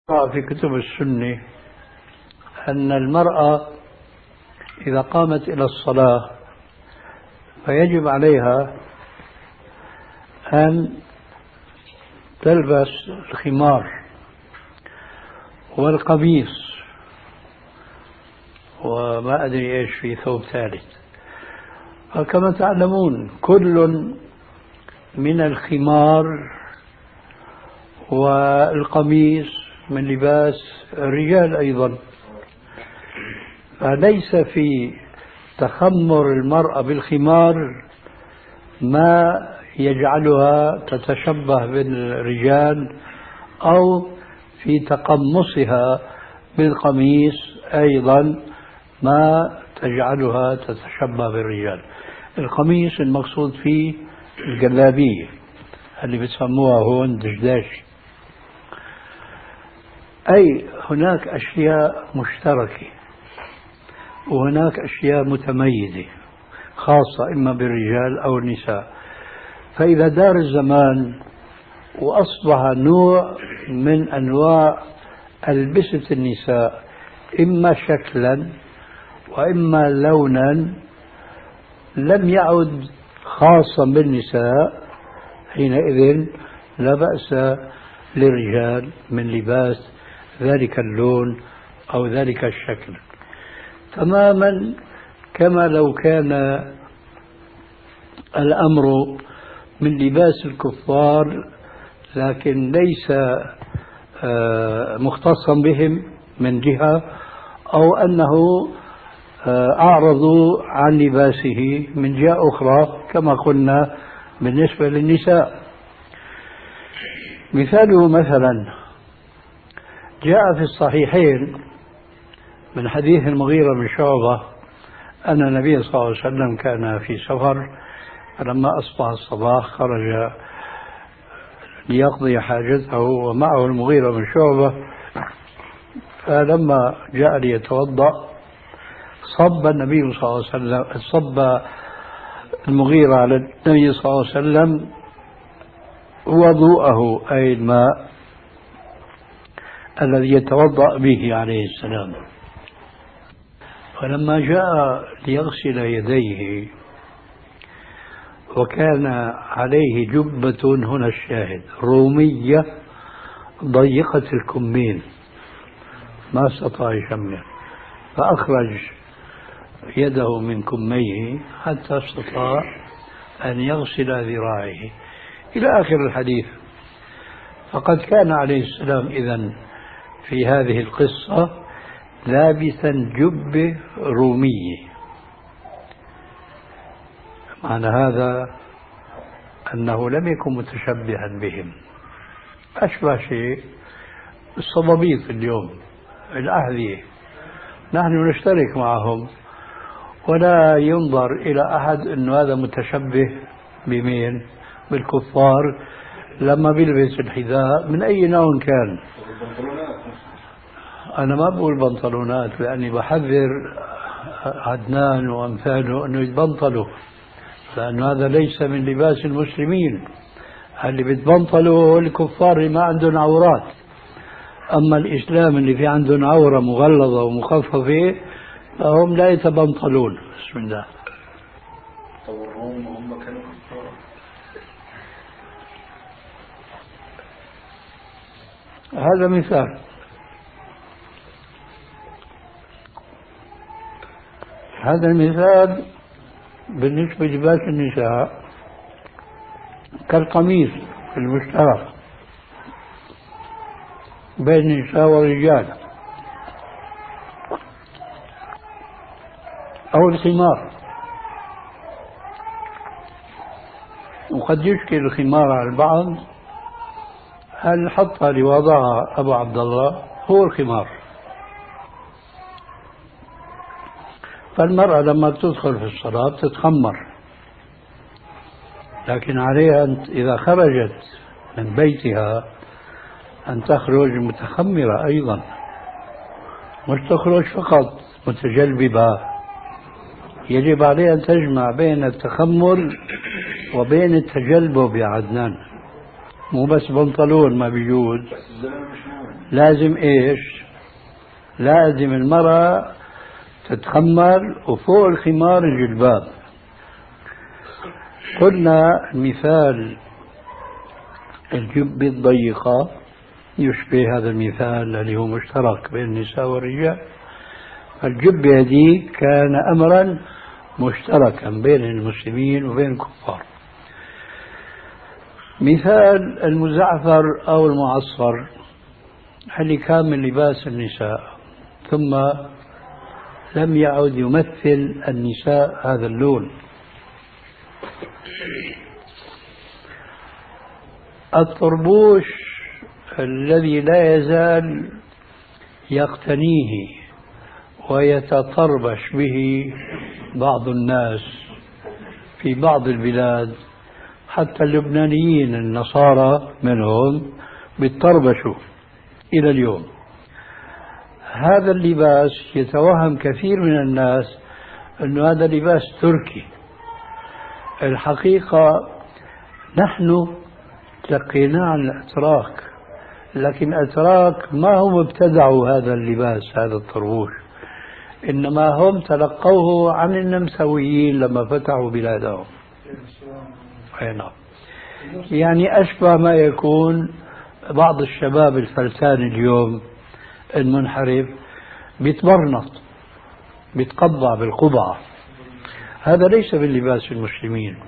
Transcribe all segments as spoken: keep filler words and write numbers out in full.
في كتب السنة أن المرأة إذا قامت إلى الصلاة فيجب عليها أن تلبس الخمار والقميص وما أدري إيش في ثوب ثالث. فكما تعلمون كل من الخمار والقميص من لباس الرجال أيضا، فليس في تخمر المرأة بالخمار ما يجعلها تتشبه بالرجال، أو في تقمصها بالقميص أيضا ما تجعلها تتشبه بالرجال. القميص المقصود فيه الجلابية اللي بتسموها هون دشداشي. أي هناك أشياء مشتركة وهناك أشياء متميزة خاصة إما بالرجال أو النساء. فإذا دار الزمان وأصبح نوع من أنواع ألبسة النساء إما شكلا وإما لونا لم يعد خاصا بالنساء، حينئذ لا بأس للرجال من لباس ذلك اللون أو ذلك الشكل، تماما كما لو كان الأمر من لباس الكفار لكن ليس مختصا بهم من جهة، أو أنه أعرضوا عن لباسه من جهة أخرى كما قلنا بالنسبة للنساء. مثاله مثلا جاء في الصحيحين من حديث المغيرة بن شعبة أن النبي صلى الله عليه وسلم كان في سفر، فلما أصبح الصباح خرج ليقضي حاجته ومعه المغيرة بن شعبة، فلما جاء ليتوضأ صب النبي صلى الله عليه وسلم صب المغيرة على النبي صلى الله عليه وسلم وضوءه، أي الماء الذي يتوضأ به عليه السلام. فلما جاء ليغسل يديه وكان عليه جبة، هنا الشاهد، رومية ضيقة الكمين ما استطاع يشمل، فأخرج يده من كميه حتى استطاع أن يغسل ذراعه إلى آخر الحديث. فقد كان عليه السلام إذن في هذه القصة لابسا جبة رومية. معنى هذا أنه لم يكن متشبها بهم، أشبه شيء الصبابيط اليوم الأحذية، نحن نشترك معهم ولا ينظر إلى أحد أنه هذا متشبه بمين؟ بالكفار لما بيلبس الحذاء من أي نوع كان. أنا ما بقول بنطلونات لأني بحذر عدنان وأمثاله أنه يتبنطلوا، لأن هذا ليس من لباس المسلمين. اللي بيتبنطلوا الكفار اللي ما عندهم عورات، أما الإسلام اللي في عندهم عورة مغلظة ومخففة فهم لا يتبنطلون. بسم الله. هم كانوا كفار. هذا مثال. هذا المثال بالنسبة للباس النساء كالقميص المشترك بين النساء والرجال، أو الخمار. وقد يشكل الخمار على البعض، هل حطها لوضعها أبو عبد الله هو الخمار. فالمرأة لما تدخل في الصلاة تتخمر، لكن عليها إذا خرجت من بيتها أن تخرج متخمرة أيضا، مش تخرج فقط متجلببة. يجب عليها أن تجمع بين التخمر وبين التجلبب يا عدنان، مو بس بنطلون ما بيجوز. لازم إيش؟ لازم المرأة تتخمر وفوق الخمار الجلباب. قلنا مثال الجبة الضيقة يشبه هذا المثال اللي هو مشترك بين النساء والرجال. الجبة هذه كان أمرا مشتركا بين المسلمين وبين الكفار. مثال المزعفر أو المعصفر اللي كان من لباس النساء، ثم لم يعد يمثل النساء هذا اللون. الطربوش الذي لا يزال يقتنيه ويتطربش به بعض الناس في بعض البلاد، حتى اللبنانيين النصارى منهم بيتطربشوا إلى اليوم. هذا اللباس يتوهم كثير من الناس أنه هذا لباس تركي. الحقيقة نحن تلقيناه عن الأتراك، لكن الأتراك ما هم ابتدعوا هذا اللباس، هذا الطربوش، إنما هم تلقوه عن النمساويين لما فتحوا بلادهم. نعم. يعني أشبه ما يكون بعض الشباب الفلسان اليوم المنحرف بيتبرنط بيتقبع بالقبعة. هذا ليس من لباس المسلمين،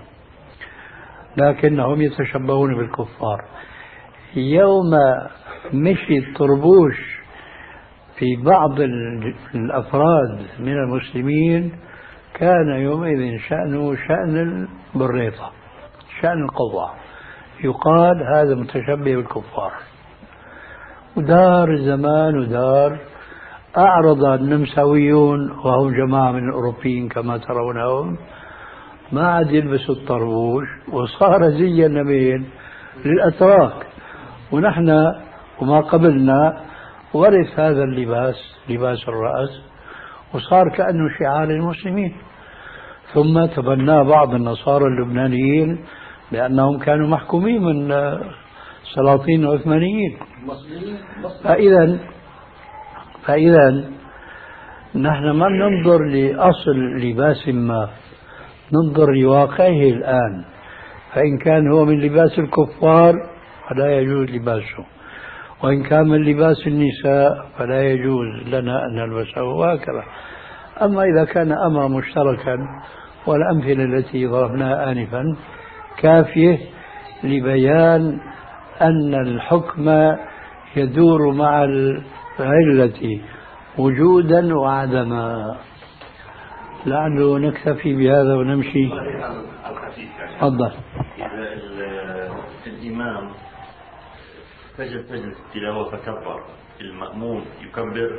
لكنهم يتشبهون بالكفار. يوم مشي الطربوش في بعض الأفراد من المسلمين كان يومئذ شأنه شأن البريطة، شأن القبعة، يقال هذا متشبه بالكفار. ودار الزمان ودار أعرض النمساويون وهم جماعة من الأوروبيين كما ترونهم، ما عاد يلبسوا الطربوش وصار زي النبيل للأتراك. ونحن وما قبلنا ورث هذا اللباس، لباس الرأس، وصار كأنه شعار المسلمين. ثم تبناه بعض النصارى اللبنانيين لأنهم كانوا محكومين من السلاطين العثمانيين. فإذا فإذا نحن ما ننظر لأصل لباس ما، ننظر لواقعه الآن. فإن كان هو من لباس الكفار فلا يجوز لباسه، وإن كان من لباس النساء فلا يجوز لنا أن نلبسه، وهكذا. أما إذا كان أمر مشتركا، والأمثلة التي ضربناها آنفا كافية لبيان أن الحكم يدور مع العلة وجودا وعدما. لعله نكتفي بهذا ونمشي. تفضل. إذا الإمام فجر فجر التلاوة فكبر، المأموم يكبر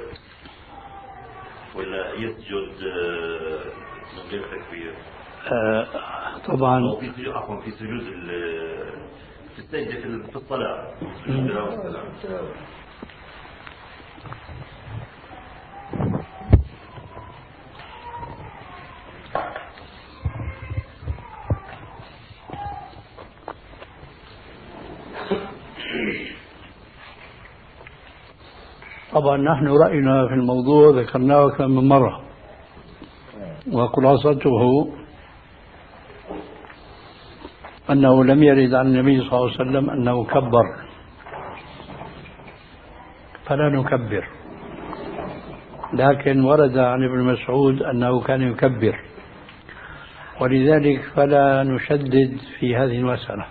ولا يسجد من غير تكبير؟ آه طبعا. أو في سجود، عفوا في سجود في السجدة في الصلاة، سجود التلاوة والسلام. طبعا نحن رأينا في الموضوع ذكرناه أكثر من مرة، وخلاصته أنه لم يرد عن النبي صلى الله عليه وسلم أنه كبر، فلا نكبر. لكن ورد عن ابن مسعود أنه كان يكبر، ولذلك فلا نشدد في هذه المسألة.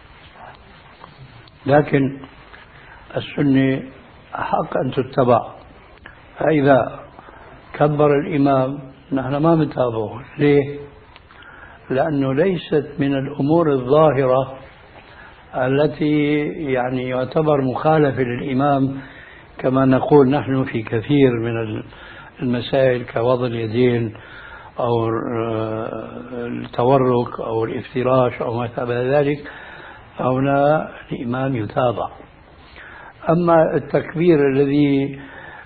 لكن السنة حق أن تتبع، فإذا كبر الإمام نحن ما نتابعه. ليه؟ لأنه ليست من الأمور الظاهرة التي يعني يعتبر مخالفة للإمام، كما نقول نحن في كثير من المسائل كوضع اليدين أو التورك أو الافتراش أو ما شابه ذلك، فهنا الإمام يتابع. أما التكبير الذي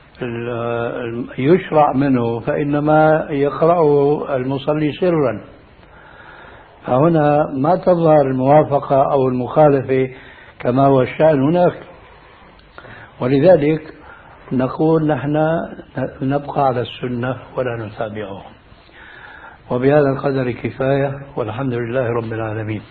يشرع منه فإنما يقرأه المصلي سرا، فهنا ما تظهر الموافقة أو المخالفة كما هو الشأن هناك. ولذلك نقول نحن نبقى على السنة ولا نتابعهم، وبهذا القدر كفاية، والحمد لله رب العالمين.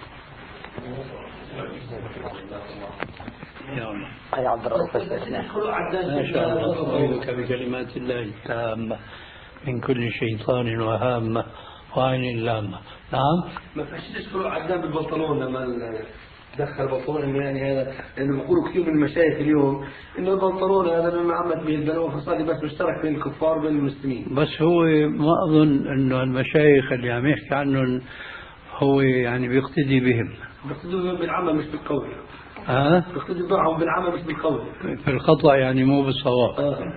أي عبد الرؤوف ما شاء الله. أعوذك بكلمات الله التامة من كل شيطان وهامة وعين لامة. نعم. ما فيش تدخلوا عدنان بالبنطلون لما دخل بنطلون يعني هذا، لأنه بيقولوا كثير من المشايخ اليوم إنه البنطلون هذا مما عمت به البلوى، فصار بس مشترك بين الكفار وبين المسلمين. بس هو ما أظن إنه المشايخ اللي عم يحكي عنهم هو يعني بيقتدي بهم. بيقتدي بهم بالعمل مش بالقول. ها؟ بيقتدي معهم بالعمل مش بالقول. في الخطأ يعني مو بالصواب. آه.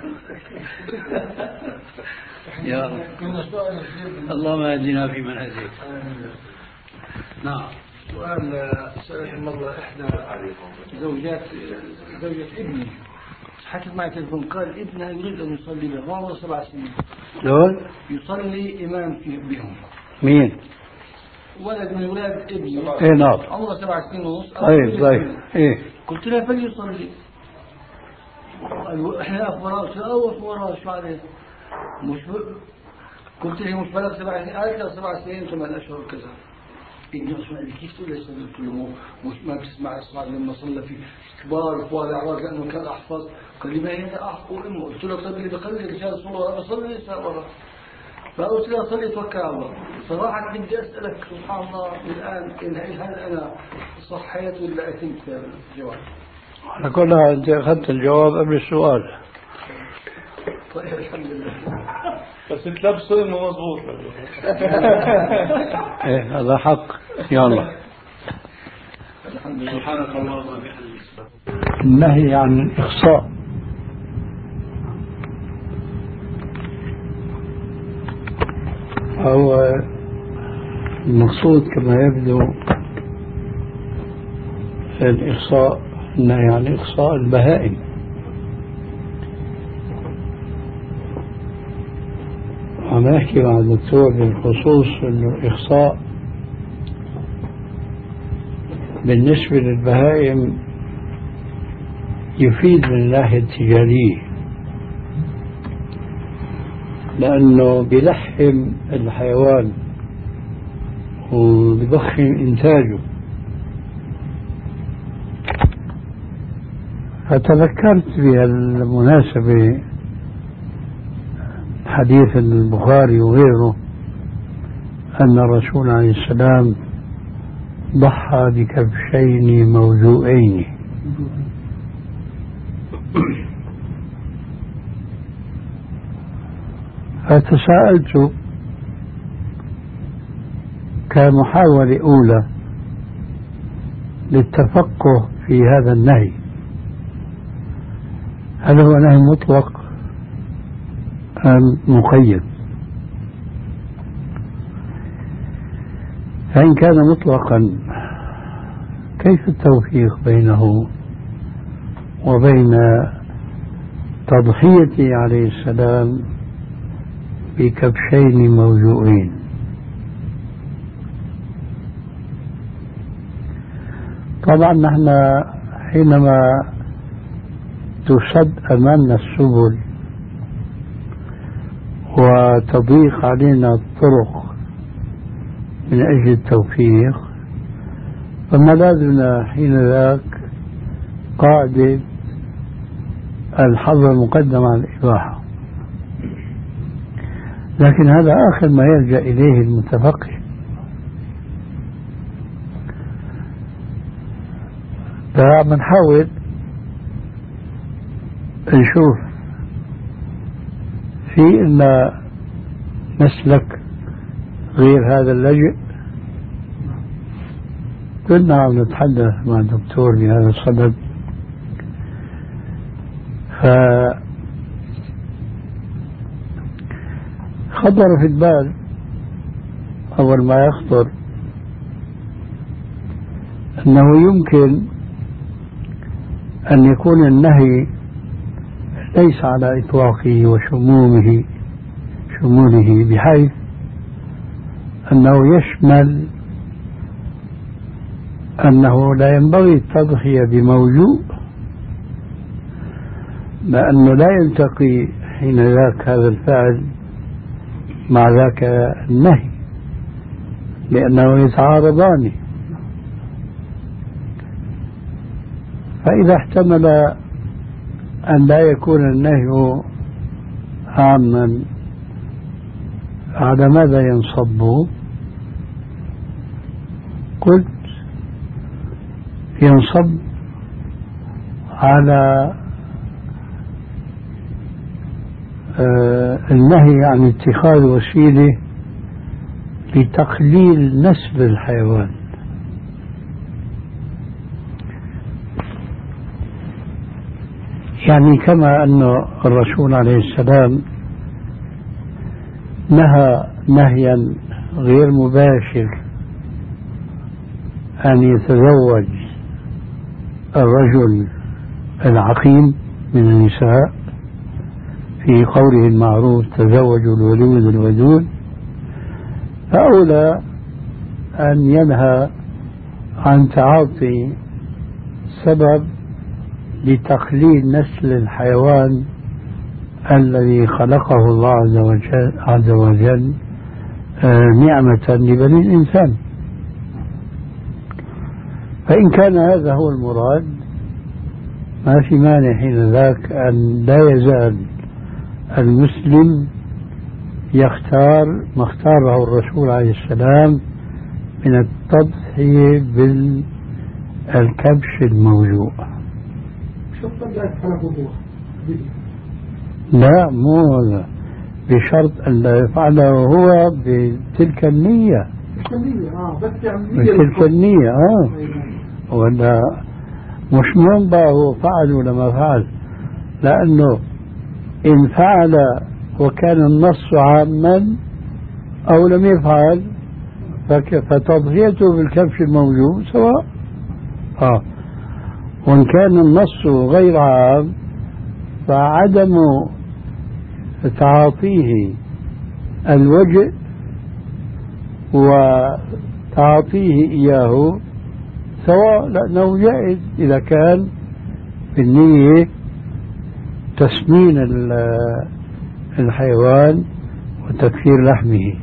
يا رب. اللهم اهدنا فيمن هديت. نعم. سؤال سألت مرة إحدى زوجات زوجة ابني، حكت معي تلفون، قال ابنها يريد أن يصلي بهم، عمره سبع سنين. شلون؟ يصلي إمام بهم. مين؟ ولد من أولاد ابني. إيه نعم. عمره سبع سنين ونص. طيب طيب. إيه. قلت له فليصلي. إحنا أخبراء شو أخبراء شو عليه؟ مش ب... قلت له مش بلغ سبع سنين، قالت له سبع سنين ثمان أشهر وكذا. كيف تقول لي قلت له مش ما بتسمع الصلاة لما صلى في كبار وفوال أعراض لأنه كان أحفظ. قال لي ما هي أحفظ أمه. قلت له طيب اللي بقلل رجال صلاة بصلي ليس ورا. فقلت له صلي توكل على الله. صراحة بدي أسألك سبحان الله الآن هل أنا صحيت ولا أتمت في الجواب؟ على كل حال أنت أخذت الجواب قبل السؤال. طيب الحمد لله. بس انت لابسه انه مضبوط. ايه هذا حق. يلا. الحمد لله. سبحانك اللهم وبحمدك. النهي عن الإخصاء هو المقصود كما يبدو في الإخصاء النهي عن إخصاء البهائم. عم أحكي مع الدكتور بالخصوص أنه الإخصاء بالنسبة للبهائم يفيد من الناحية التجارية، لأنه بيلحم الحيوان وبيضخم إنتاجه. فتذكرت بهالمناسبة حديث البخاري وغيره أن الرسول عليه السلام ضحى بكبشين موجوعين. فتساءلت كمحاولة أولى للتفقه في هذا النهي، هل هو نهي مطلق أم مقيد؟ فإن كان مطلقا كيف التوفيق بينه وبين تضحيته عليه السلام بكبشين موجوعين؟ طبعا نحن حينما تسد أمامنا السبل وتضيق علينا الطرق من أجل التوفيق، فملاذنا حين ذاك قاعدة الحظر مقدم على الإباحة. لكن هذا آخر ما يلجأ إليه المتفقه. فبنحاول نشوف في إن مسلك غير هذا اللجئ. كنا عم نتحدث مع الدكتور بهذا الصدد، فخطر في البال أول ما يخطر أنه يمكن أن يكون النهي ليس على إطلاقه وشمومه شموله، بحيث أنه يشمل أنه لا ينبغي التضحية بموجوع، بأنه لا يلتقي حين ذاك هذا الفعل مع ذاك النهي، لأنه يتعارضان. فإذا احتمل أن لا يكون النهي عاما، على ماذا ينصب؟ قلت ينصب على آه النهي عن اتخاذ وسيلة لتقليل نسل الحيوان. يعني كما أن الرسول عليه السلام نهى نهيا غير مباشر أن يتزوج الرجل العقيم من النساء في قوله المعروف تزوجوا الولود الودود، فأولى أن ينهى عن تعاطي سبب لتقليل نسل الحيوان الذي خلقه الله عز وجل, عز وجل نعمة لبني الإنسان. فإن كان هذا هو المراد ما في مانع حين ذاك أن لا يزال المسلم يختار ما اختاره الرسول عليه السلام من التضحية بالكبش الموجوع. لا، مو بشرط أن لا يفعله هو بتلك النية، بتلك النية آه ولا مش منبع هو فعل ولا ما فعل، لأنه إن فعل وكان النص عاما أو لم يفعل فتضحيته بالكبش الموجود سواء. آه وإن كان النص غير عام فعدم تعاطيه الوجه وتعاطيه إياه سواء، لأنه جائز إذا كان بالنية تسمين الحيوان وتكثير لحمه.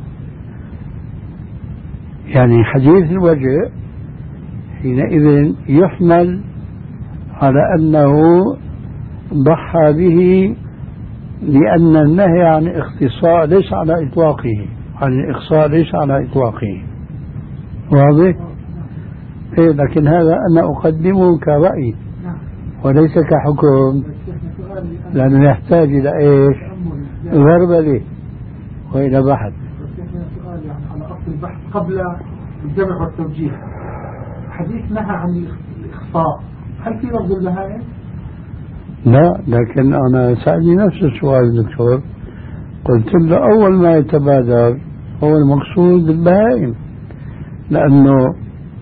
يعني حديث الوجه حينئذ يحمل على أنه ضحى به لأن النهي عن اختصاء ليس على إطلاقه، عن الإخصاء ليس على إطلاقه. واضح؟ إيه، لكن هذا أنا أقدمه كرأي وليس كحكم، لأنه يحتاج إلى إيش؟ غربلة وإلى بحث. سؤال يعني على أصل البحث قبل الجمع والتوجيه. حديث نهى عن الإخصاء، هل في لفظ البهائم؟ لا، لكن أنا سألني نفس السؤال دكتور، قلت له أول ما يتبادر هو المقصود بالبهائم، لأنه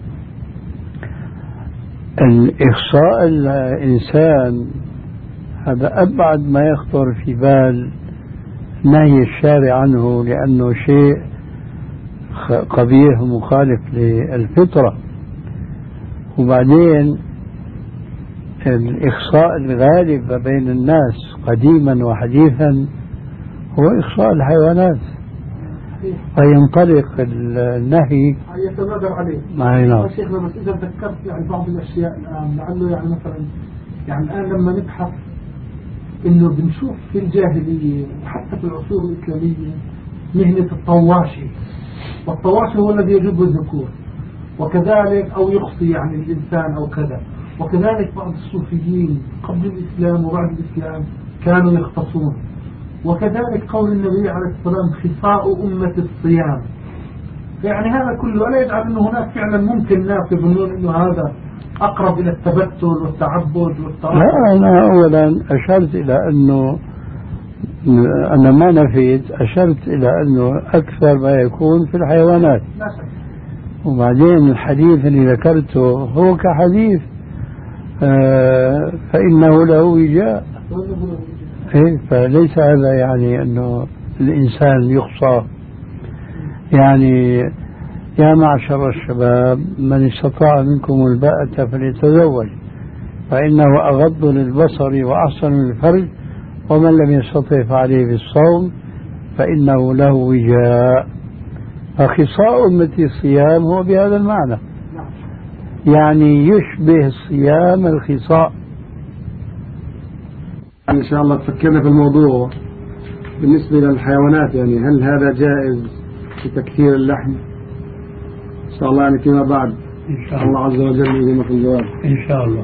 الإخصاء الإنسان هذا أبعد ما يخطر في بال نهي الشارع عنه، لأنه شيء قبيح ومخالف للفطرة. وبعدين الإخصاء الغالب بين الناس قديما وحديثا هو إخصاء الحيوانات، فينطلق النهي يتبادر عليه. ما ينام شيخنا بس إذا ذكرت يعني بعض الأشياء الآن لعله يعني مثلا يعني الآن لما نبحث إنه بنشوف في الجاهلية وحتى في العصور الإسلامية مهنة الطواشي، والطواشي هو الذي يجب الذكور، وكذلك أو يخصي يعني الإنسان أو كذا، وكذلك بعض الصوفيين قبل الإسلام وبعد الإسلام كانوا يختصون، وكذلك قول النبي عليه الصلاة والسلام خصاء أمة الصيام. يعني هذا كله ألا يجعل أنه هناك فعلا ممكن ناس يظنون أنه هذا أقرب إلى التبتل والتعبد والتعبد؟ لا، أنا أولا أشرت إلى أنه أنا ما نفيت، أشرت إلى أنه أكثر ما يكون في الحيوانات. وبعدين الحديث اللي ذكرته هو كحديث آه فإنه له وجاء، إيه، فليس هذا يعني أنه الإنسان يخصى. يعني يا معشر الشباب من استطاع منكم الباءة فليتزوج، فإنه أغض للبصر وأحسن للفرج، ومن لم يستطع فعليه بالصوم فإنه له وجاء. فخصاء أمتي الصيام هو بهذا المعنى، يعني يشبه الصيام الخصاء. إن شاء الله تفكرنا في الموضوع بالنسبة للحيوانات، يعني هل هذا جائز في تكثير اللحم؟ إن شاء الله يعني فيما بعد إن شاء الله عز وجل يجينا في الجواب إن شاء الله.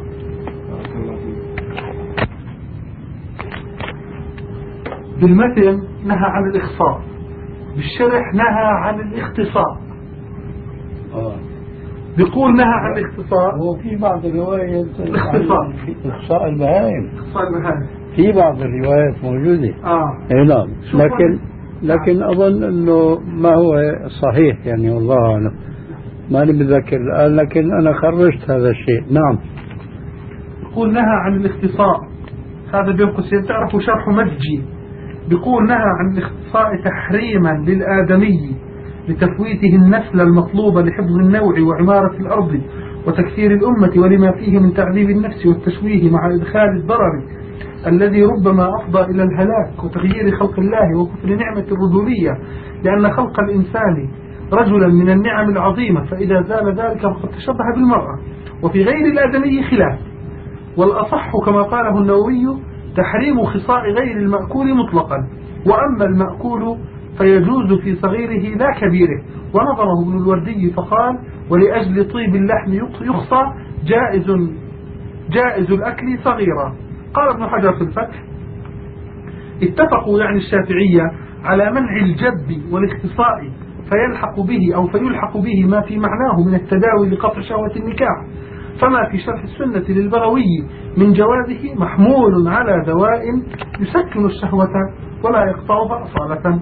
بالمتن نهى عن الإخصاء، بالشرح نهى عن الاختصاء. آه. بيقول نهى عن الاختصاء، هو في بعض الروايات الاختصاء إخصاء البهائم، اختصاء المهام في بعض الروايات موجودة. آه. اي نعم، لكن لكن أظن أنه ما هو صحيح، يعني والله أعلم، ماني بتذكر الآن، لكن أنا خرجت هذا الشيء. نعم. يقول نهى عن الاختصاء، هذا بين قوسين تعرفوا شرح مجي، بيقول نهى عن الاختصاء تحريما للآدمي لتفويته النسل المطلوب لحفظ النوع وعمارة الأرض وتكثير الأمة، ولما فيه من تعذيب النفس والتشويه مع إدخال الضرر الذي ربما أفضى إلى الهلاك وتغيير خلق الله وكفر نعمة الرجولية، لأن خلق الإنسان رجلا من النعم العظيمة، فإذا زال ذلك فقد تشبه بالمرأة، وفي غير الآدمي خلاف. والأصح كما قاله النووي تحريم خصاء غير المأكول مطلقا، وأما المأكول فيجوز في صغيره لا كبيره. ونظره ابن الوردي فقال ولأجل طيب اللحم يخصى جائز جائز الأكل صغيرا. قال ابن حجر في الفتح اتفقوا يعني الشافعية على منع الجد والاختصاء فيلحق به أو فيلحق به ما في معناه من التداوي لقطع شهوة النكاح، فما في شرح السنة للبغوي من جوازه محمول على دواء يسكن الشهوة ولا يقطعها أصالة.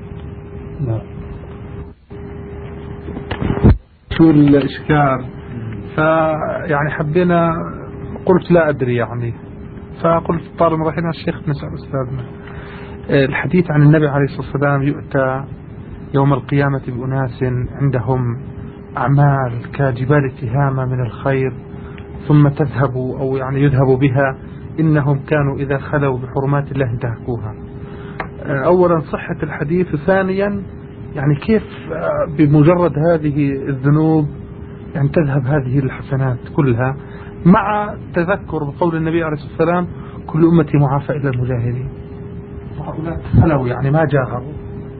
شو الإشكال؟ فيعني حبينا، قلت لا أدري يعني، فقلت طالما رحنا الشيخ نسأل أستاذنا. الحديث عن النبي عليه الصلاة والسلام يؤتى يوم القيامة بأناس عندهم أعمال كجبال تهامة من الخير ثم تذهب أو يعني يذهب بها، إنهم كانوا إذا خلوا بحرمات الله انتهكوها. أولا صحة الحديث، ثانيا يعني كيف بمجرد هذه الذنوب يعني تذهب هذه الحسنات كلها، مع تذكر بقول النبي عليه الصلاة والسلام كل أمتي معافى إلا المجاهدين، وهؤلاء خلوا يعني ما جاهروا.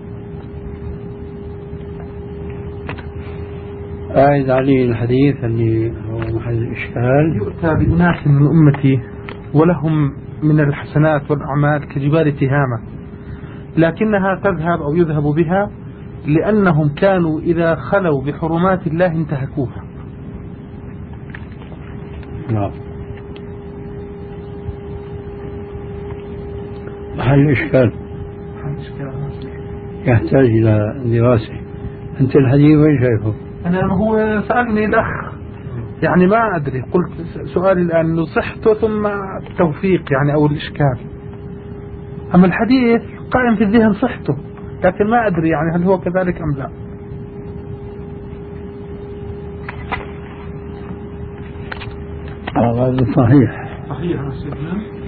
أعد عليه الحديث اللي هو محل الإشكال. يؤتى بأناس من أمتي ولهم من الحسنات والأعمال كجبال تهامة، لكنها تذهب أو يذهب بها لأنهم كانوا إذا خلوا بحرمات الله انتهكوها. نعم. محل الإشكال يحتاج إلى دراسة. أنت الحديث وين شايفه؟ أنا هو سألني الأخ يعني ما أدري، قلت سؤالي الآن إنه صحته ثم التوفيق يعني أو الإشكال. أما الحديث قائم في الذهن صحته، لكن ما أدري يعني هل هو كذلك أم لا. هذا صحيح صحيح يا سيدنا.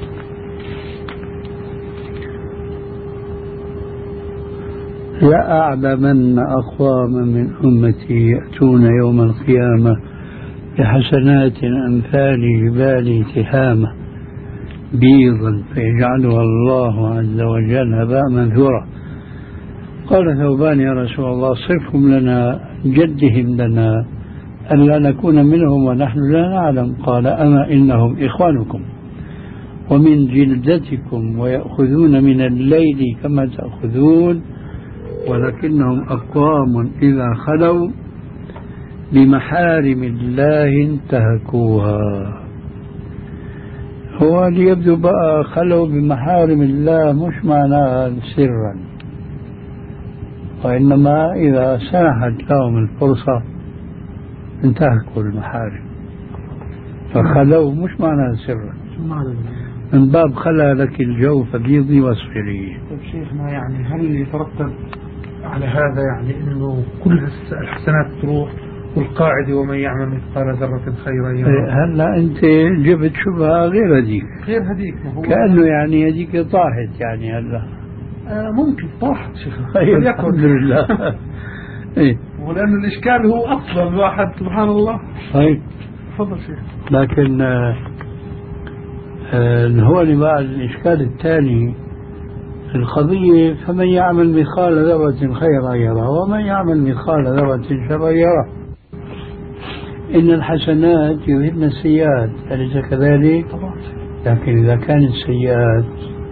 لأعلمن أقواما من أمتي يأتون يوم القيامة بحسنات أمثال جبال تهامة بيضا فيجعلها الله عز وجل هباء منثورا. قال ثوبان يا رسول الله صفهم لنا جدهم لنا ألا نكون منهم ونحن لا نعلم. قال أما إنهم إخوانكم ومن جلدتكم ويأخذون من الليل كما تأخذون، ولكنهم أقوام إذا خلوا بمحارم الله انتهكوها. هو ليبدو بقى خلوا بمحارم الله مش معناها سرا، وإنما إذا سنحت لهم الفرصة انتهكوا المحارم، فخلوا مش معناها سرا، من باب خلا لك الجو فبيضي واصفري. طيب شيخنا يعني هل يترتب على هذا يعني انه كل الحسنات تروح والقاعدة ومن يعمل مثقال ذرة خيرا يره. هلا أنت جبت شبهة غير هذيك، غير هذيك كأنه يعني هذيك طاحت يعني هلا. آه ممكن طاحت شيخ. أيوة الحمد لله. إيه. ولأن الإشكال هو أصلا الواحد سبحان الله. طيب. تفضل شيخ. لكن آه آه هون بقى الإشكال الثاني القضية، فمن يعمل مثقال ذرة خيرا يره ومن يعمل مثقال ذرة شرا يره. إن الحسنات يذهبن السيئات، أليس كذلك؟ لكن إذا كانت السيئات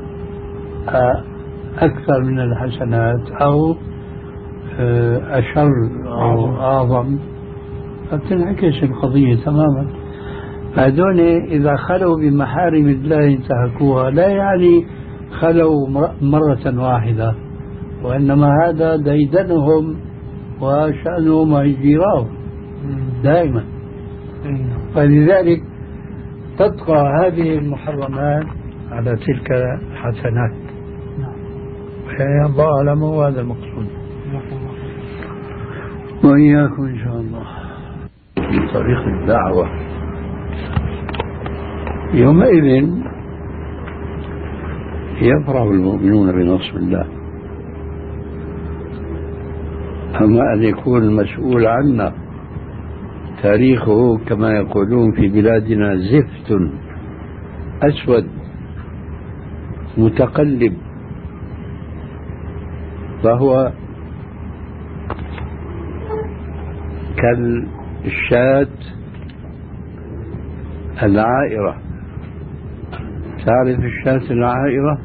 أكثر من الحسنات أو أشر أو أعظم فتنعكس القضية تماما. فهذول إذا خلوا بمحارم الله انتهكوها، لا يعني خلوا مرة واحدة، وإنما هذا ديدنهم وشأنهم هيجيراهم دائما. فلذلك تبقى هذه المحرمات على تلك الحسنات. الله أعلم، هذا المقصود. وإياكم إن شاء الله. من طريق الدعوة يومئذ يفرح المؤمنون بنصر الله، أما أن يكون المسؤول عنا تاريخه كما يقولون في بلادنا زفت أسود متقلب، فهو كالشاة العائرة. تعرف الشاة العائرة؟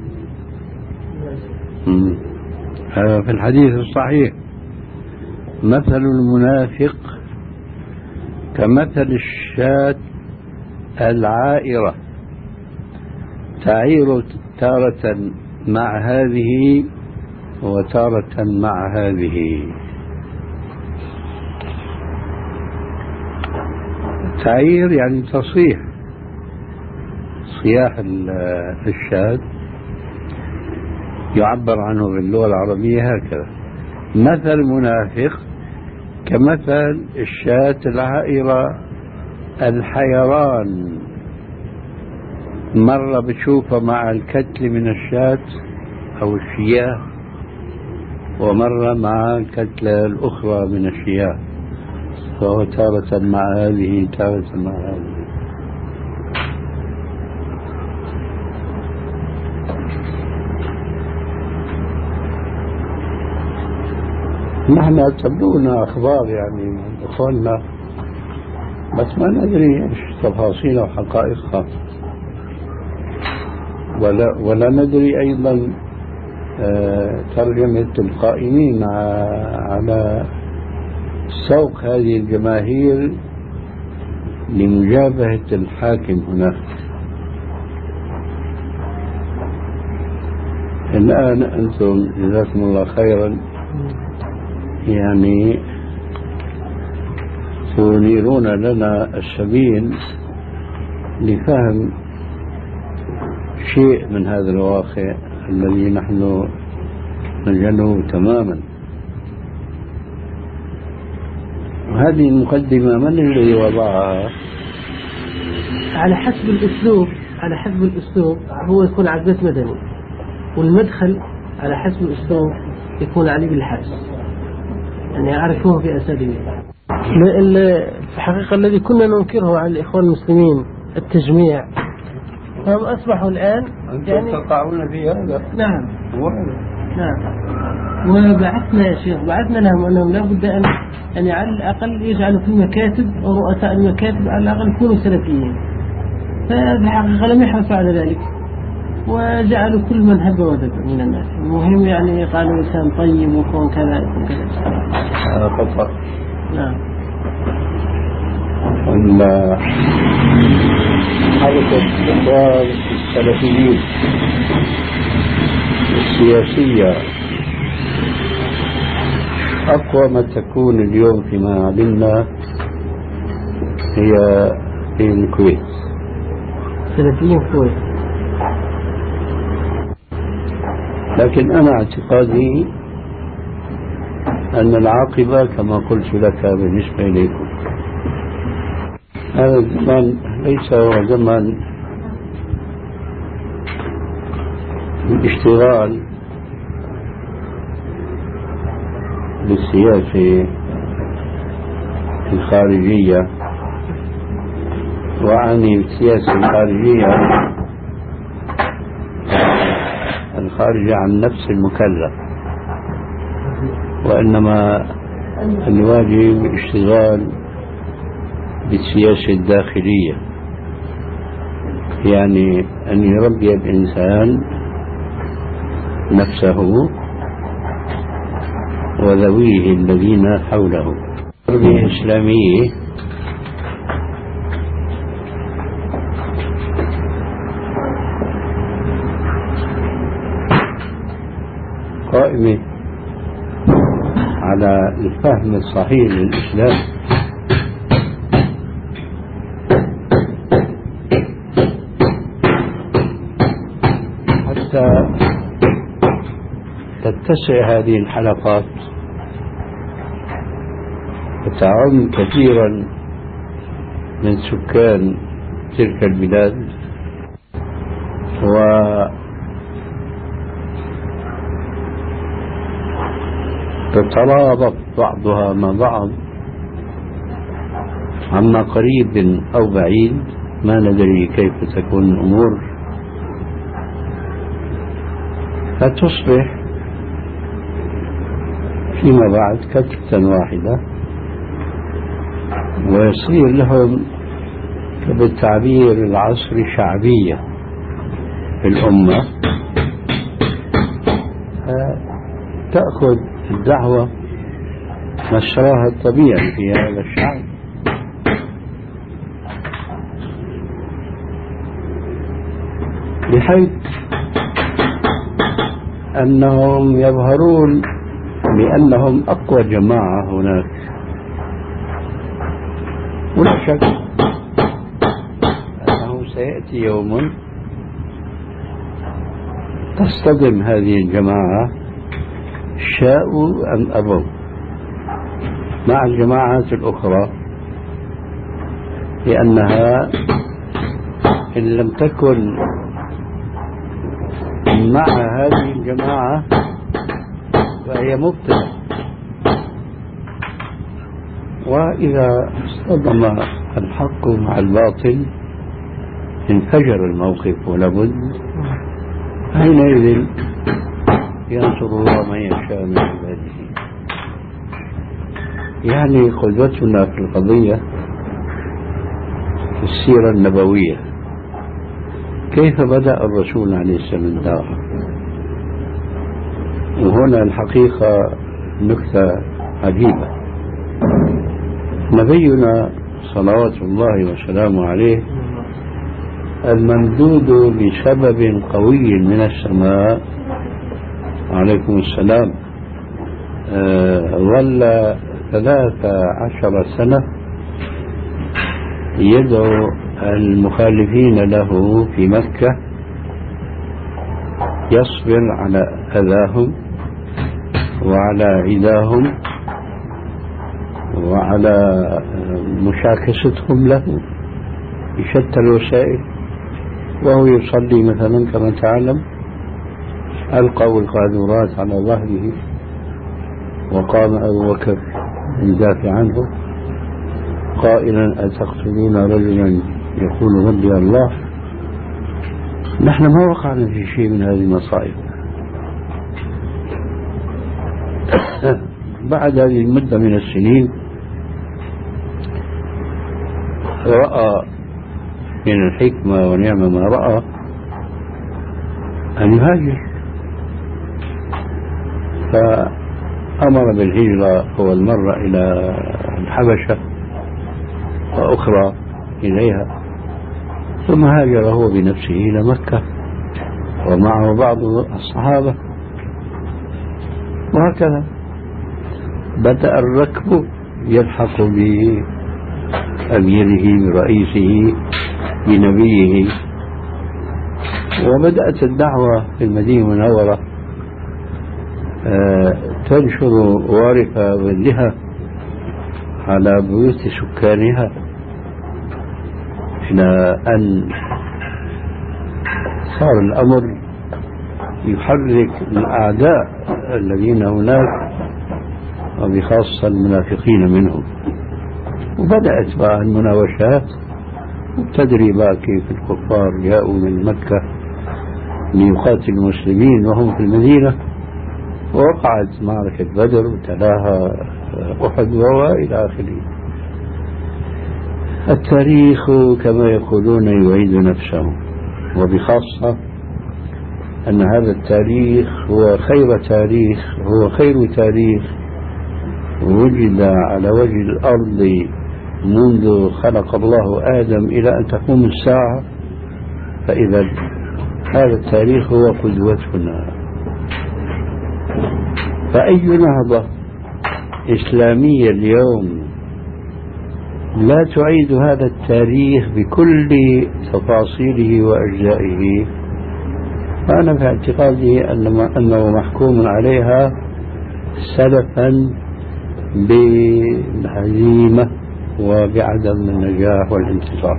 هذا في الحديث الصحيح: مثل المنافق كمثل الشاة العائرة تعير تارة مع هذه وتارة مع هذه. تعير يعني تصيح، صياح الشاة يعبر عنه باللغة العربية هكذا: مثل المنافق كمثل الشاة العائرة الحيران، مرة بتشوفها مع الكتل من الشاة أو الشياه، ومرة مع الكتلة الأخرى من الشياه، فهو تارة مع هذه تارة مع هذه. نحن تبلغنا أخبار يعني من إخواننا، بس ما ندري إيش تفاصيلها وحقائقها، ولا ولا ندري أيضا ترجمة القائمين على سوق هذه الجماهير لمجابهة الحاكم هناك. الآن أنتم جزاكم الله خيرا يعني تنيرون لنا السبيل لفهم شيء من هذا الواقع الذي نحن نجهله تماما. وهذه المقدمة من الذي وضعها؟ على حسب الأسلوب، على حسب الأسلوب هو يكون عقدة مدني، والمدخل على حسب الأسلوب يكون عليه بالحبس، يعني يعرفوه في أساليبه. في الحقيقة الذي كنا ننكره على الإخوان المسلمين التجميع، هم أصبحوا الآن يعني تقعون في هذا. نعم نعم. وبعثنا يا شيخ، بعثنا لهم أنهم لا بد أن يعني على الأقل يجعلوا في المكاتب ورؤساء المكاتب على الأقل يكونوا سلفيين، ففي الحقيقة لم يحرصوا على ذلك، وجعلوا كل من هب ودب من الناس. المهم يعني قالوا إنسان طيب وكون كذا يكون كذا. هذا خطأ. نعم. حركة إخوان السلفيين السياسية أقوى ما تكون اليوم فيما علمنا هي في الكويت. سلفيين الكويت. لكن أنا اعتقادي أن العاقبة كما قلت لك بالنسبة إليكم. هذا الزمان ليس هو زمن الاشتغال بالسياسة الخارجية، وأعني بالسياسة الخارجية الخارجة عن نفس المكلف، وإنما الواجب الاشتغال بالسياسة الداخلية، يعني أن يربي الإنسان نفسه وذويه الذين حوله. تربية إسلامية قائمة على الفهم الصحيح للإسلام، حتى تتسع هذه الحلقات وتعم كثيرا من سكان تلك البلاد، و تترابط بعضها مع بعض عما قريب أو بعيد، ما ندري كيف تكون الأمور، فتصبح فيما بعد كتلة واحدة، ويصير لهم بالتعبير العصري شعبية في الأمة، تأخذ الدعوة مسراها الطبيعي في هذا الشعب، بحيث أنهم يظهرون بأنهم أقوى جماعة هناك. ولا شك أنه سيأتي يوم تصطدم هذه الجماعة شاءوا أم أبوا مع الجماعات الأخرى، لأنها إن لم تكن مع هذه الجماعة فهي مبتلى، وإذا اصطدم الحق مع الباطل انفجر الموقف، ولابد حينئذ ينصر الله من يشاء من عباده. يعني قدوتنا في القضية في السيرة النبوية، كيف بدأ الرسول عليه السلام الدعوة. وهنا الحقيقة نكتة عجيبة، نبينا صلوات الله وسلامه عليه الممدود بسبب قوي من السماء عليكم السلام آه ظل ثلاث عشر سنة يدعو المخالفين له في مكة، يصبر على أذاهم وعلى عداهم وعلى مشاكستهم له بشتى الوسائل، وهو يصلي مثلا كما تعلم ألقوا القاذورات على ظهره، وقام أبو بكر يدافع عنه قائلا أتقتلون رجلا يقول ربي الله. نحن ما وقعنا في شيء من هذه المصائب. بعد هذه المدة من السنين رأى من الحكمة ونعم ما رأى أن يهاجر، فأمر بالهجرة أول مرة إلى الحبشة وأخرى إليها، ثم هاجر هو بنفسه إلى مكة ومعه بعض الصحابة، وهكذا بدأ الركب يلحق بأميره برئيسه بنبيه، وبدأت الدعوة في المدينة المنورة تنشر وارف ظلها على بيوت سكانها إلى أن صار الأمر يحرك الأعداء الذين هناك وبخاصة المنافقين منهم. وبدأت بقى المناوشات، وتدري بقى كيف الكفار جاءوا من مكة ليقاتلوا المسلمين وهم في المدينة، ووقعت معركة بدر وتلاها أحد وإلى آخره. التاريخ كما يقولون يعيد نفسه، وبخاصة أن هذا التاريخ هو خير تاريخ هو خير تاريخ وجد على وجه الأرض منذ خلق الله آدم إلى أن تقوم الساعة. فإذا هذا التاريخ هو قدوتنا. فأي نهضة إسلامية اليوم لا تعيد هذا التاريخ بكل تفاصيله وأجزائه، فأنا في اعتقادي أنه محكوم عليها سلفا بالهزيمة وبعدم النجاح والانتصار،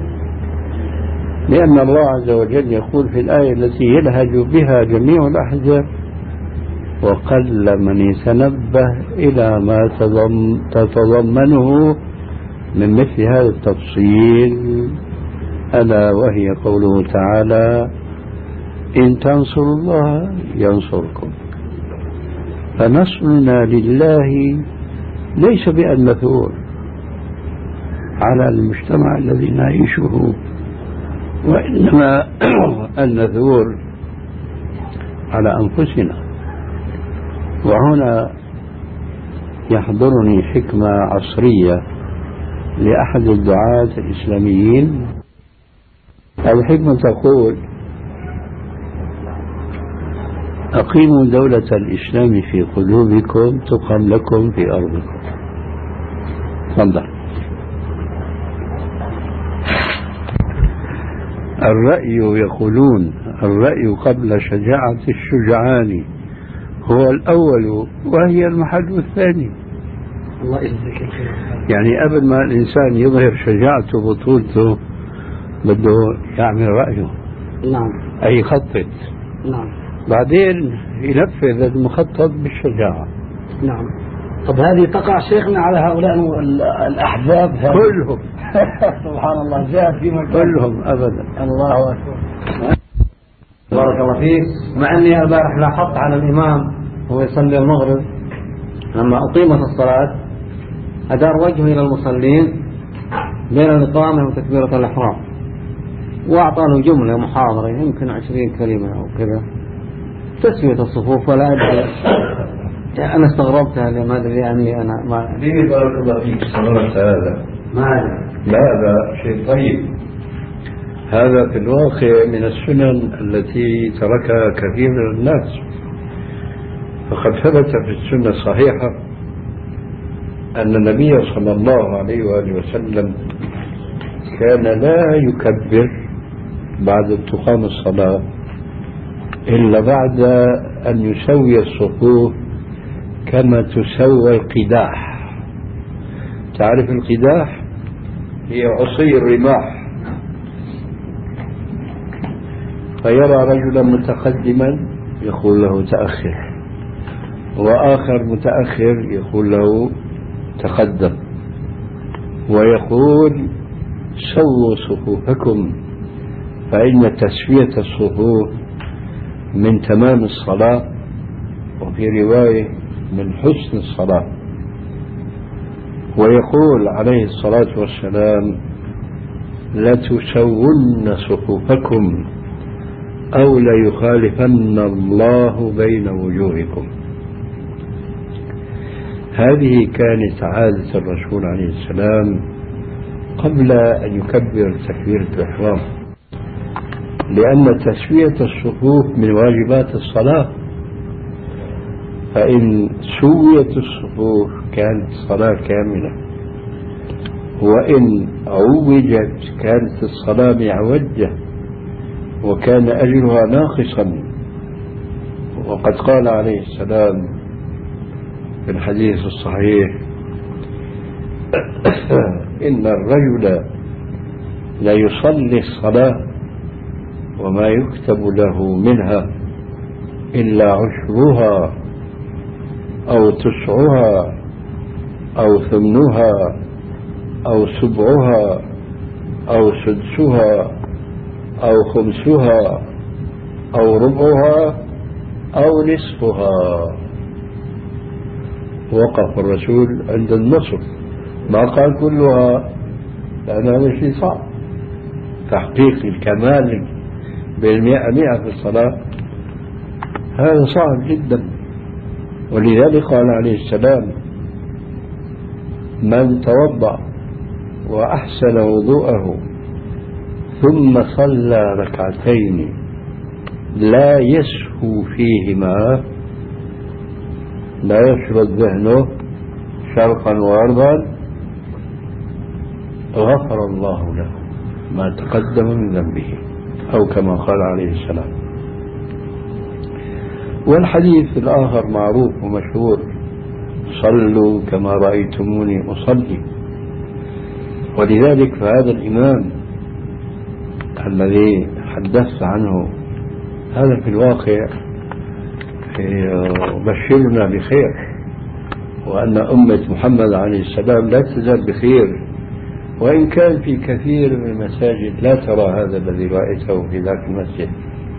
لأن الله عز وجل يقول في الآية التي يلهج بها جميع الأحزاب: وقل من يتنبه إلى ما تتضمنه من مثل هذا التفصيل، ألا وهي قوله تعالى: إن تنصروا الله ينصركم. فنصرنا لله ليس بأن نثور على المجتمع الذي نعيشه، وإنما أن نثور على أنفسنا. وهنا يحضرني حكمة عصرية لأحد الدعاة الإسلاميين. الحكمة تقول: أقيموا دولة الإسلام في قلوبكم تقم لكم في أرضكم. تفضل. الرأي يقولون الرأي قبل شجاعة الشجعان هو الأول وهي المحل الثاني. الله يجزيك. يعني قبل ما الإنسان يظهر شجاعته وبطولته بده يعمل رأيه. نعم. أي يخطط. نعم. بعدين ينفذ المخطط بالشجاعة. نعم. طب هذه تقع شيخنا على هؤلاء الأحزاب كلهم. سبحان الله، جاء في مكان كلهم أبدا. الله أكبر. بارك الله فيك. مع أني البارح لاحظت على الإمام وهو يصلي المغرب لما أقيمت الصلاة أدار وجهه إلى المصلين بين الإقامة وتكبيرة الإحرام، وأعطى له جملة محاضرة يمكن عشرين كلمة أو كذا تسوية الصفوف. ولا أدري، أنا استغربتها لما أدري يعني أنا ما ليه بارك الله فيك استغربت هذا؟ ما أدري. لا هذا شيء طيب. هذا في الواقع من السنن التي تركها كثير من الناس. فقد ثبت في السنة الصحيحة أن النبي صلى الله عليه وآله وسلم كان لا يكبر بعد تقام الصلاة إلا بعد أن يسوي الصفوف كما تسوى القداح. تعرف القداح؟ هي عصي الرماح. فيرى رجلا متقدما يقول له تأخر، وآخر متأخر يقول له تقدم، ويقول سووا صفوفكم فإن تسوية الصفوف من تمام الصلاة، وفي رواية من حسن الصلاة. ويقول عليه الصلاة والسلام لتسون صفوفكم أو ليخالفن الله بين وجوهكم. هذه كانت عادة الرسول عليه السلام قبل أن يكبر تكبيرة الإحرام، لأن تسوية الصفوف من واجبات الصلاة، فإن سويت الصفوف كانت الصلاة كاملة، وإن عوجت كانت الصلاة معوجة وكان أجرها ناقصا. وقد قال عليه السلام في الحديث الصحيح إن الرجل لا يصلي الصلاة وما يكتب له منها إلا عشرها أو تسعها أو ثمنها أو سبعها أو سدسها أو خمسها أو ربعها أو نصفها. وقف الرسول عند النصف، ما قال كلها، لأن هذا شيء صعب، تحقيق الكمال بالمئة مئة في الصلاة هذا صعب جدا. ولذلك قال عليه السلام من توضأ وأحسن وضوءه ثم صلى ركعتين لا يسهو فيهما لا يشرد ذهنه شرقا وغربا غفر الله له ما تقدم من ذنبه، أو كما قال عليه السلام. والحديث الآخر معروف ومشهور صلوا كما رأيتموني أصلي. ولذلك فهذا الإمام الذي حدثت عنه هذا في الواقع يبشرنا بخير، وأن أمة محمد عليه السلام لا تزال بخير، وإن كان في كثير من المساجد لا ترى هذا الذي رأيته في ذاك المسجد.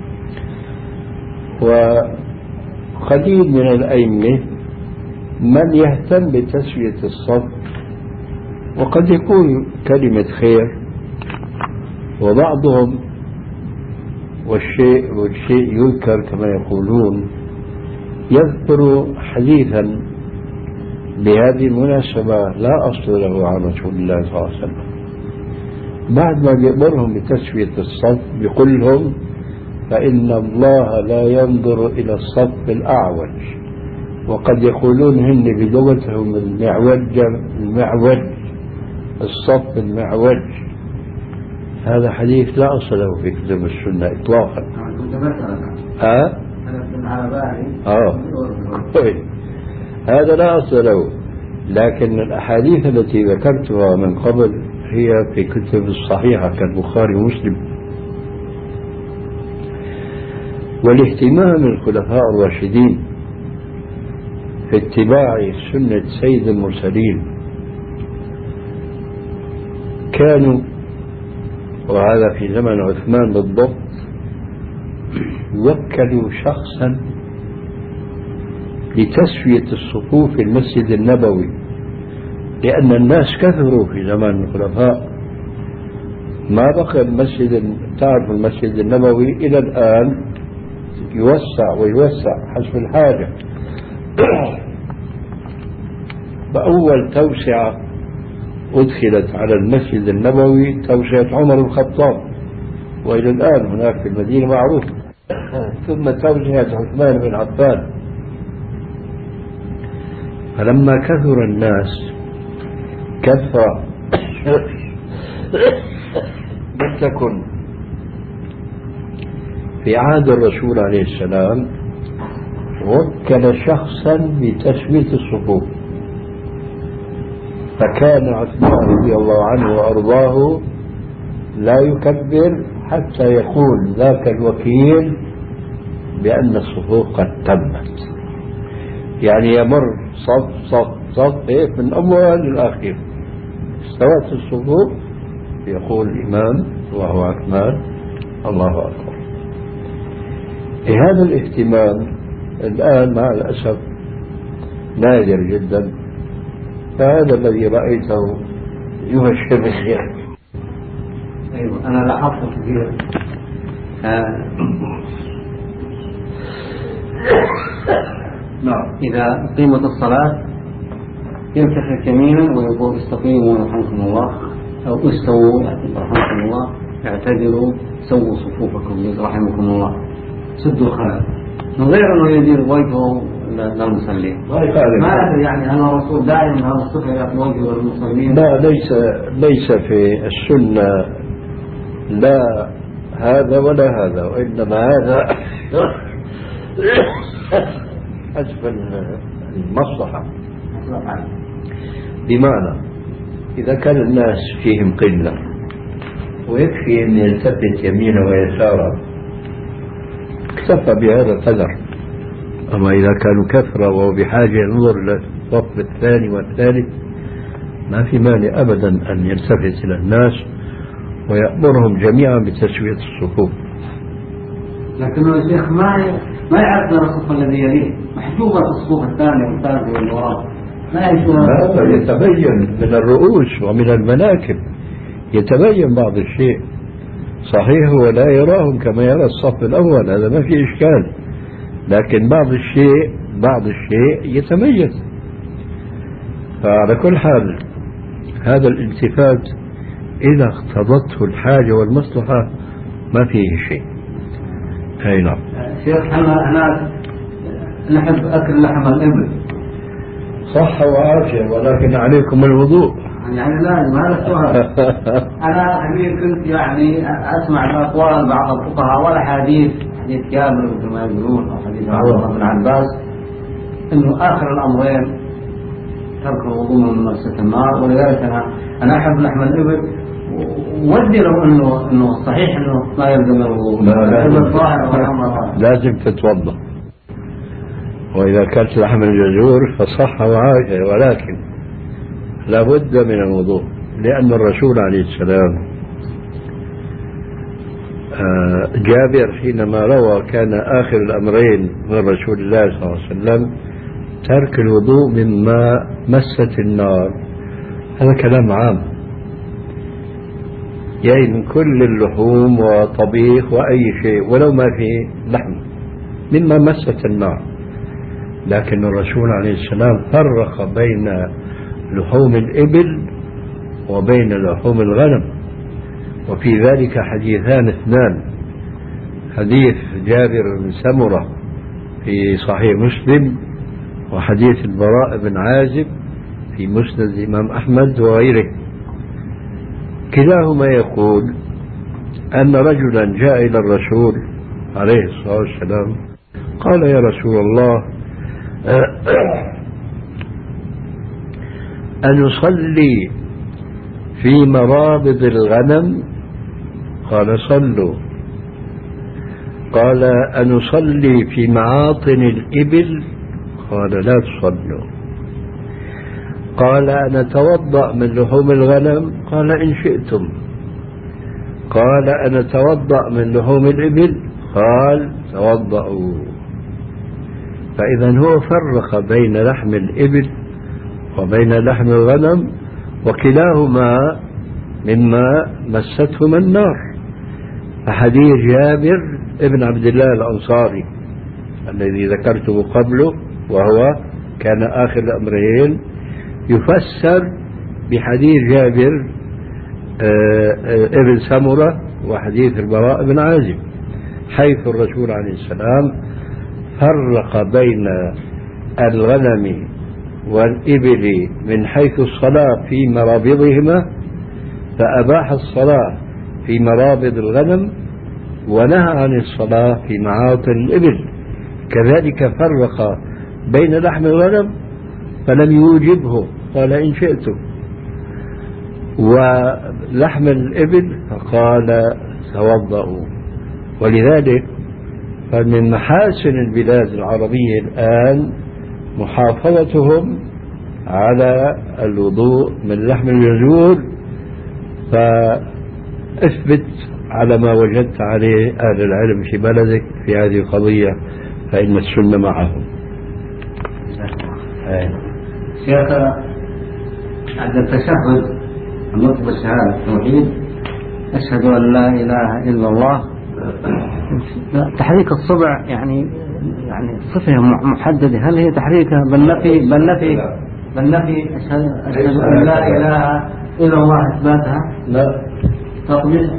وقليل من الأئمة من يهتم بتسوية الصف، وقد يكون كلمة خير، وبعضهم والشيء والشيء يذكر كما يقولون يذكر حديثا بهذه المناسبة لا أصل له عن رسول الله صلى الله عليه وسلم، بعد ما بيأمرهم بتسوية الصف بيقول لهم فإن الله لا ينظر إلى الصف الأعوج، وقد يقولون هن بلغتهم المعوج المعوج الصف المعوج. هذا حديث لا أصل له في كتب السنة إطلاقا. ها؟ آه. هذا لا أصل له، لكن الأحاديث التي ذكرتها من قبل هي في كتب الصحيحة كالبخاري ومسلم. والاهتمام الخلفاء الراشدين في اتباع سنة سيد المرسلين كانوا، وهذا في زمن عثمان بالضبط، وكلوا شخصا لتسوية الصفوف في المسجد النبوي، لأن الناس كثروا في زمن الخلفاء، ما بقى المسجد، تعرف المسجد النبوي إلى الآن يوسع ويوسع حسب الحاجة. بأول توسعة أدخلت على المسجد النبوي توسعة عمر الخطاب، وإلى الآن هناك في المدينة معروف، ثم توسعة عثمان بن عفان. فلما كثر الناس كثر لم تكن في عهد الرسول عليه السلام وكل شخصا بتسوية الصفوف، فكان عثمان رضي الله عنه وأرضاه لا يكبر حتى يقول ذاك الوكيل بأن الصفوف قد تمت، يعني يمر صف صف صف هيك من أول للآخر استوت الصفوف، يقول الإمام وهو عثمان الله أكبر. هذا الاهتمام الآن مع الأسف نادر جدا، فهذا الذي رأيته يبشر بالخير. أيوة أنا لاحظت كثير آه نعم إذا قيمة الصلاة يمسح يمينا ويقول استقيموا رحمكم الله، أو استووا رحمكم الله، اعتدلوا، سووا صفوفكم رحمكم الله، سدوا الخلل، من غير أنه يدير وجهه للمصلين. ما أدري يعني هل الرسول دائما هذا الصفة يأتي وجهه للمصلين؟ لا، ليس ليس في السنة لا هذا ولا هذا، وإنما هذا حسب المصلحة، بمعنى إذا كان الناس فيهم قلة ويكفي أن يلتفت يمينا ويسارا اكتفى بهذا القدر. أما إذا كانوا كثرة وهو بحاجة ينظر للصف الثاني والثالث ما في مانع أبدا أن يلتفت إلى الناس ويأمرهم جميعا بتسوية الصفوف. لكنه يا شيخ ما ما يعبر الصف الذي يليه، محجوبة في الصفوف الثانية والثالثة والوراء، ما هذا يتبين من الرؤوس ومن المناكب، يتبين بعض الشيء. صحيح هو لا يراهم كما يرى الصف الأول، هذا ما في إشكال، لكن بعض الشيء بعض الشيء يتميز. فعلى كل حال هذا الالتفات إذا اقتضته الحاجة والمصلحة ما فيه شيء. أي نعم. شيخ أنا أنا نحب أكل لحم الإبل. صح وعافية، ولكن عليكم الوضوء. يعني لازم، هذا السؤال. أنا أمير كنت يعني أسمع أقوال بعض الفقهاء ولا حديث حديث جابر مثل ما يقولون أو حديث عبد الله بن عباس إنه آخر الأمرين ترك الوضوء من ممسة النار، ولذلك أنا أنا أحب لحم الإبل ودي لو إنه إنه صحيح إنه ما يلزم الوضوء. لازم, لازم تتوضأ، وإذا كانت لحم الجزور فصح وعافية، ولكن لا بد من الوضوء، لأن الرسول عليه السلام جابر حينما روى كان آخر الأمرين من رسول الله صلى الله عليه وسلم ترك الوضوء مما مست النار. هذا كلام عام، يعني من كل اللحوم وطبيخ وأي شيء ولو ما فيه لحم مما مست النار. لكن الرسول عليه السلام فرق بين لحوم الإبل وبين لحوم الغنم، وفي ذلك حديثان اثنان: حديث جابر بن سمرة في صحيح مسلم، وحديث البراء بن عازب في مسند الإمام أحمد وغيره. كلاهما يقول أن رجلا جاء إلى الرسول عليه الصلاة والسلام قال: يا رسول الله، أنصلي في مرابض الغنم؟ قال: صلوا. قال: أنصلي في معاطن الإبل؟ قال: لا تصلوا. قال: أنتوضأ من لحوم الغنم؟ قال: إن شئتم. قال: أنتوضأ من لحوم الإبل؟ قال: توضأوا. فإذا هو فرق بين لحم الإبل وبين لحم الغنم، وكلاهما مما مستهما النار. فحديث جابر ابن عبد الله الأنصاري الذي ذكرته قبله وهو كان آخر الأمرين يفسر بحديث جابر ابن سمرة وحديث البراء بن عازب، حيث الرسول عليه السلام فرق بين الغنم والإبل من حيث الصلاة في مرابضهما، فأباح الصلاة في مرابض الغنم ونهى عن الصلاة في معاطن الإبل. كذلك فرق بين لحم الغنم فلم يوجبه، قال: إن شئتم، ولحم الإبل فقال: توضأوا. ولذلك فمن محاسن البلاد العربية الآن محافظتهم على الوضوء من لحم الجزور، فاثبت على ما وجدت عليه أهل العلم في بلدك في هذه القضية، فإن السنة معهم. شيخ، عند التشهد النطق بالشهادة التوحيد أشهد أن لا إله إلا الله، تحريك الصبع يعني يعني صفة محددة، هل هي تحريكها بالنفي بالنفي بالنفي أشهد أن لا إله إلا الله إثباتها؟ لا. تقبل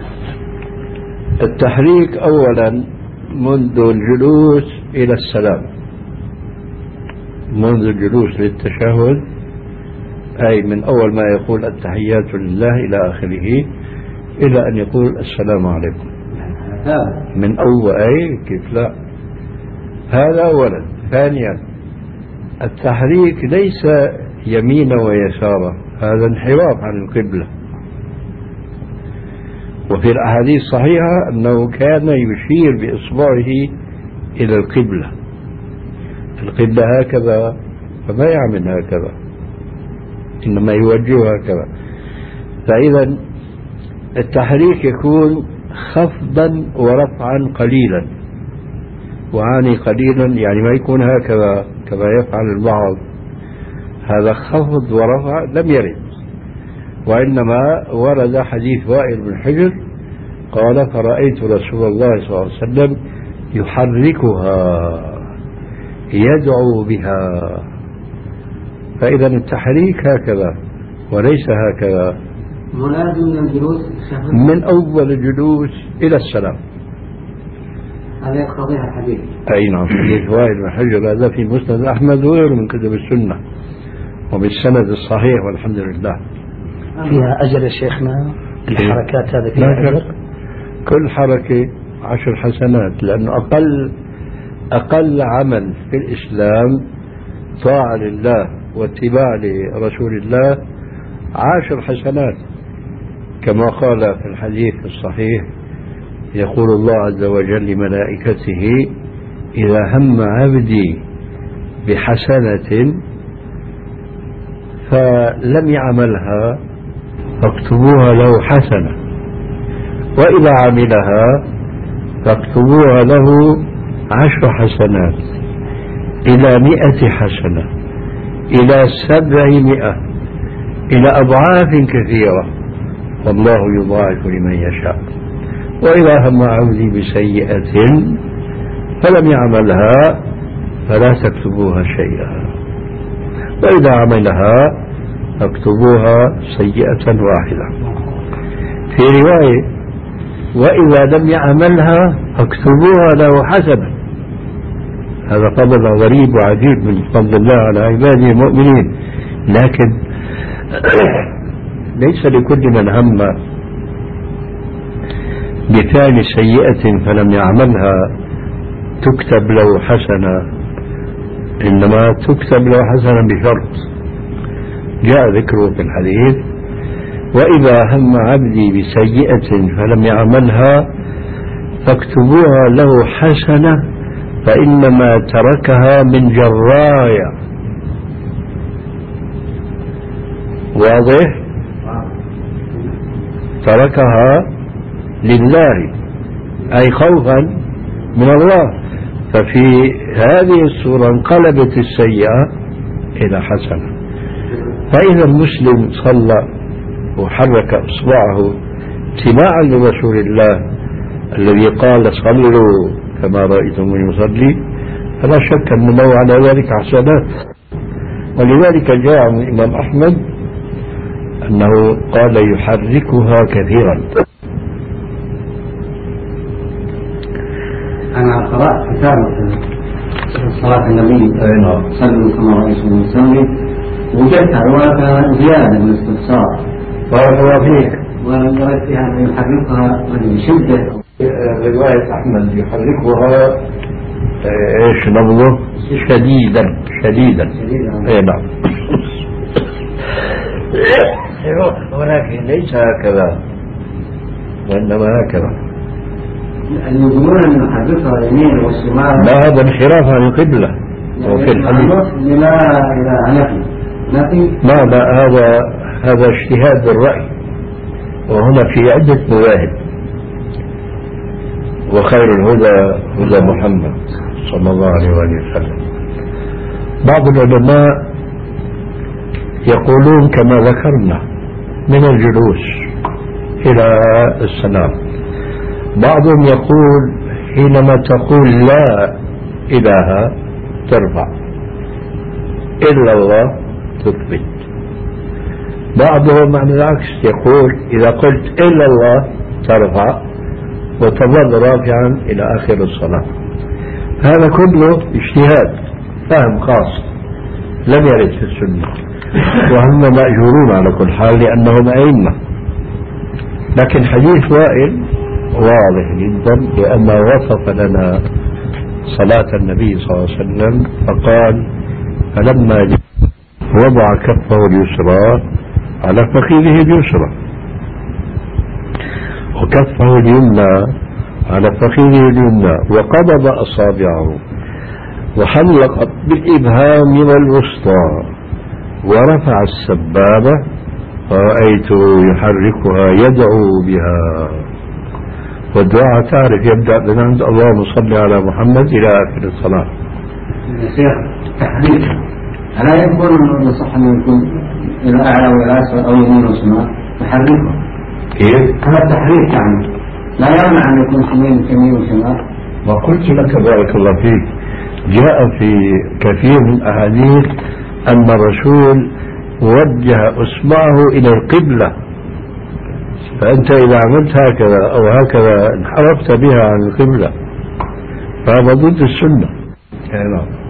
التحريك أولا منذ الجلوس إلى السلام، منذ الجلوس للتشهد، أي من أول ما يقول التحيات لله إلى آخره إلى أن يقول السلام عليكم، من أول. أي كيف لا؟ هذا أولا. ثانيا التحريك ليس يمينا ويسارا، هذا انحراف عن القبلة. وفي الأحاديث الصحيحة أنه كان يشير بإصبعه إلى القبلة، القبلة هكذا، فما يعمل هكذا، إنما يوجه هكذا. فإذا التحريك يكون خفضا ورفعا قليلا، وعني قليلا يعني ما يكون هكذا كما يفعل البعض، هذا خفض ورفع لم يرد، وإنما ورد حديث وائل بن حجر قال فرأيت رسول الله صلى الله عليه وسلم يحركها يدعو بها. فإذا التحريك هكذا وليس هكذا، ملازم للجلوس من أول الجلوس إلى السلام. هذا يقتضيها الحديث. أي نعم، حديث وائل بن حجر هذا في مسند أحمد وغيره من كتب السنة وبالسند الصحيح والحمد لله. فيها أجر يا شيخنا الحركات هذه فيها أجر؟ كل حركة عشر حسنات، لأنه أقل أقل عمل في الإسلام طاعة لله واتباع لرسول الله عشر حسنات، كما قال في الحديث الصحيح يقول الله عز وجل لملائكته إذا هم عبدي بحسنة فلم يعملها فاكتبوها له حسنة، وإذا عملها فاكتبوها له عشر حسنات إلى مئة حسنة إلى سبعمائة إلى أضعاف كثيرة، والله يضاعف لمن يشاء. وإذا هم عبدي بسيئة فلم يعملها فلا تكتبوها شيئا، وإذا عملها فاكتبوها سيئة واحدة. في رواية وإذا لم يعملها فاكتبوها له حسنة. هذا فضل غريب وعجيب من فضل الله على عباده المؤمنين، لكن ليس لكل من هم بفعل سيئة فلم يعملها تكتب له حسنة، إنما تكتب له حسنة بشرط جاء ذكره في الحديث وإذا هم عبدي بسيئة فلم يعملها فاكتبوها له حسنة فإنما تركها من جرايا. واضح؟ تركها لله أي خوفا من الله، ففي هذه الصورة انقلبت السيئة إلى حسنة. فإذا المسلم صلى وحرك إصبعه اتباعا لرسول الله الذي قال صلوا كما رأيتم يصلي، فلا شك أن له على ذلك حسنات. ولذلك جاء عن الإمام أحمد أنه قال يحركها كثيرا. أنا قرأت كتاب صلاة النبي صلوا كما رأيتم يصلي، وجدت رواية زيادة من الاستفسار بارك الله فيك، ورأيت فيها أن يحركها بشدة. رواية أحمد يحركها ايش لفظه؟ شديدا شديدا. اي نعم. ولكن ليس هكذا وإنما هكذا. يقولون أن يحركها اليمين والشمال، لا، هذا انحراف عن القبلة. وفي الحديث لا إلى نفي نفي لا لا هذا هذا اجتهاد بالرأي، وهنا في عدة مذاهب، وخير الهدى هدى محمد صلى الله عليه وآله وسلم. بعض العلماء يقولون كما ذكرنا من الجلوس إلى السلام، بعضهم يقول حينما تقول لا إله ترفع، إلا الله تثبت. بعضهم عن العكس يقول إذا قلت إلا الله ترفع وتظل رافعا إلى آخر الصلاة. هذا كله اجتهاد فهم خاص لم يرد في السنة، وهم مأجورون على كل حال لأنهم أئمة. لكن حديث وائل واضح جدا لأنه وصف لنا صلاة النبي صلى الله عليه وسلم فقال: فلما وضع كفه اليسرى على فخذه اليسرى وكفه اليمنى على فخذه اليمنى وقبض أصابعه وحلق بالإبهام والوسطى ورفع السبابة فرأيته يحركها يدعو بها. والدعاء تعرف يبدأ من عند اللهم صل على محمد إلى آخر الصلاة. يا شيخ تحريك ألا يكون أنه يصح أن يكون إلى أعلى وإلى أسفل أو يمين وشمال تحركه؟ كيف؟ هذا التحريك يعني لا يمنع أن يكون يمين يمين وشمال. وقلت لك بارك الله فيك جاء في كثير من الأحاديث أن الرسول وجه إصبعه إلى القبلة، فأنت إذا عملت هكذا أو هكذا انحرفت بها عن القبلة، فهذا ضد السنة.